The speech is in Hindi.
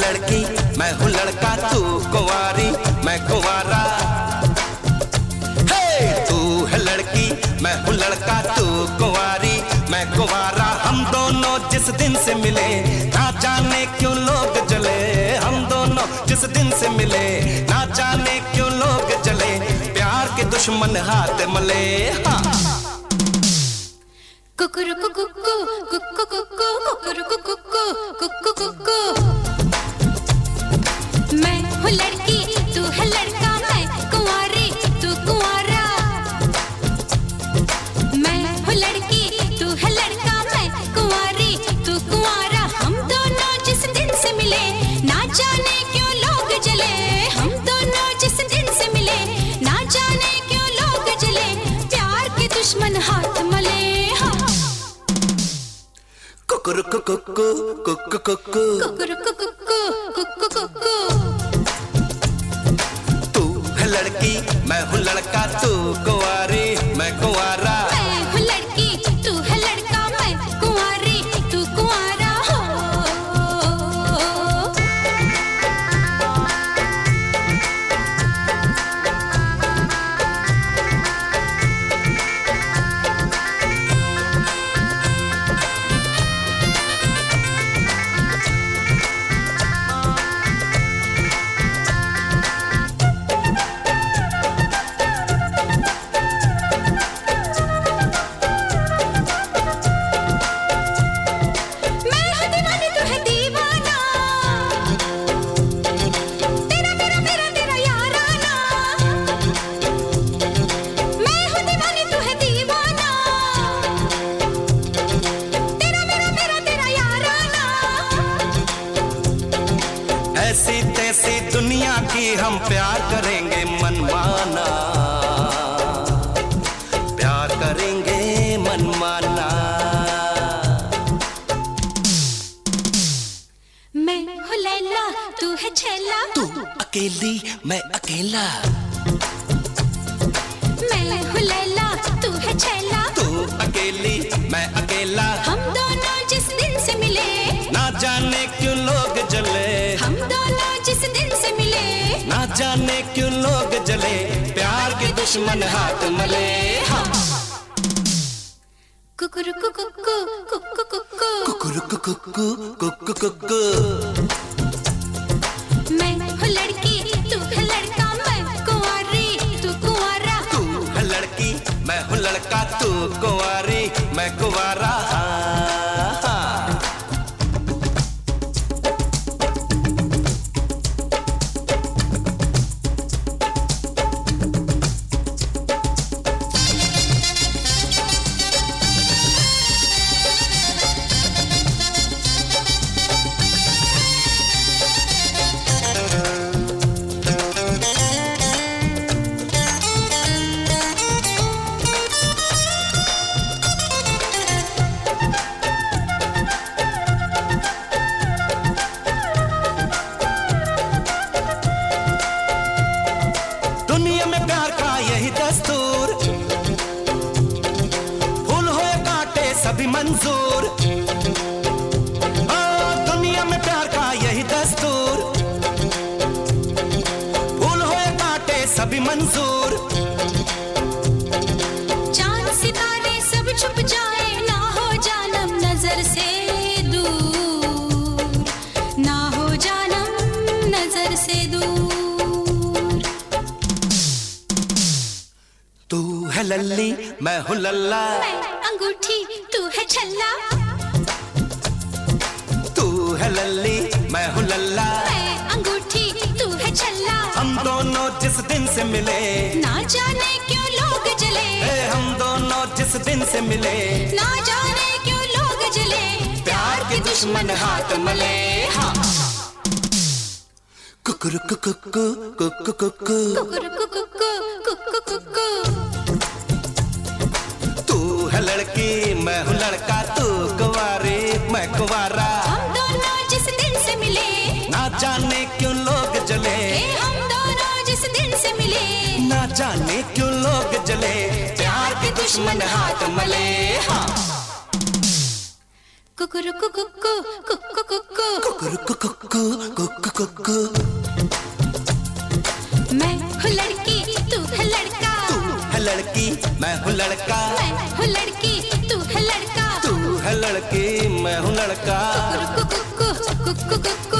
लड़की मैं हूँ लड़का, तू कुंवारी मैं कुंवारा। हे तू है लड़की मैं हूँ लड़का, तू कुंवारी मैं कुंवारा। हम दोनों जिस दिन से मिले ना जाने क्यों लोग जले, हम दोनों जिस दिन से मिले ना जाने क्यों लोग जले, प्यार के दुश्मन हाथ मले। हाँ कुकुरु कुकुकु कुकु कुकु कुकुरु कुकुकु कुकु कुकु। मैं हूँ लड़की तू है लड़का, मैं कुंवारी तू कुंवारा। मैं हूँ लड़की तू है लड़का, मैं कुंवारी तू कुंवारा। हम दोनों जिस दिन से मिले ना जाने क्यों लोग जले, हम दोनों जिस दिन से मिले ना जाने क्यों लोग जले, प्यार के दुश्मन हाथ मले। कुकुरु कुकु कुकु कुकु कुकुरु कुकु कुकु कुकु। तू है लड़की मैं हूँ लड़का, तू कुंवारी मैं कुंवारा। मैं हूँ लड़की तू है लड़का, मैं कुंवारी तू कुंवारा। हो ऐसी तैसी दुनिया की हम प्यार करेंगे मनमाना, प्यार करेंगे मनमाना। मैं हूँ लैला तू है छैला, तू अकेली मैं अकेला। मैं हूँ लैला तू है छैला, तू अकेली मैं अकेला। हम दोनों जिस दिन से मिले ना जाने क्यों लोग जले, हम दोनों जिस दिन से मिले ना जाने क्यों लोग जले, प्यार के दुश्मन हाथ मले। हाँ कुकुरु कुकुकु कुकु कुकु कुकुरु कुकु कुकु कुकु। मैं हूँ लड़की तू है लड़का, मैं कुंवारी तू कुंवारा। तू है लड़की मैं हूँ लड़का, तू कुंवारी मैं कुंवारा। दुनिया में प्यार का यही दस्तूर, फूल होए कांटे सभी मंजूर। दुनिया में प्यार का यही दस्तूर, फूल होए कांटे सभी मंजूर। चांद सितारे सब छुप जाए ना हो जानम नजर से दूर, ना हो जानम नजर से दूर। तू है लल्ली मैं हूँ लल्ला, मैं अंगूठी तू है छल्ला। तू है लल्ली मैं हूँ लल्ला, मैं अंगूठी तू है छल्ला। हम दोनों जिस दिन से मिले ना जाने क्यों लोग जले, हम दोनों जिस दिन से मिले ना जाने क्यों लोग जले, प्यार के दुश्मन हाथ मले। हाँ कुकुरु कुकु कुकु कुकु। कुकुरु कुकुकु कुकु कुकु। तू है लड़की मैं हूँ लड़का, तू कुंवारी मैं कुंवारा। हम दोनों जिस दिन से मिले ना जाने क्यों लोग जले, हम दोनों जिस दिन से मिले ना जाने क्यों लोग जले, प्यार के दुश्मन हाथ मले। हाँ कुकुरुकु कुकु कुकु कुकु कुकुरुकु कुकु कुकु कुकु। मैं हूँ लड़की तू है लड़का, तू है लड़की मैं हूँ लड़का, मैं हूँ लड़की तू है लड़का, तू है लड़की मैं हूँ लड़का। कुकुरुकु कुकु कुकु कुकु।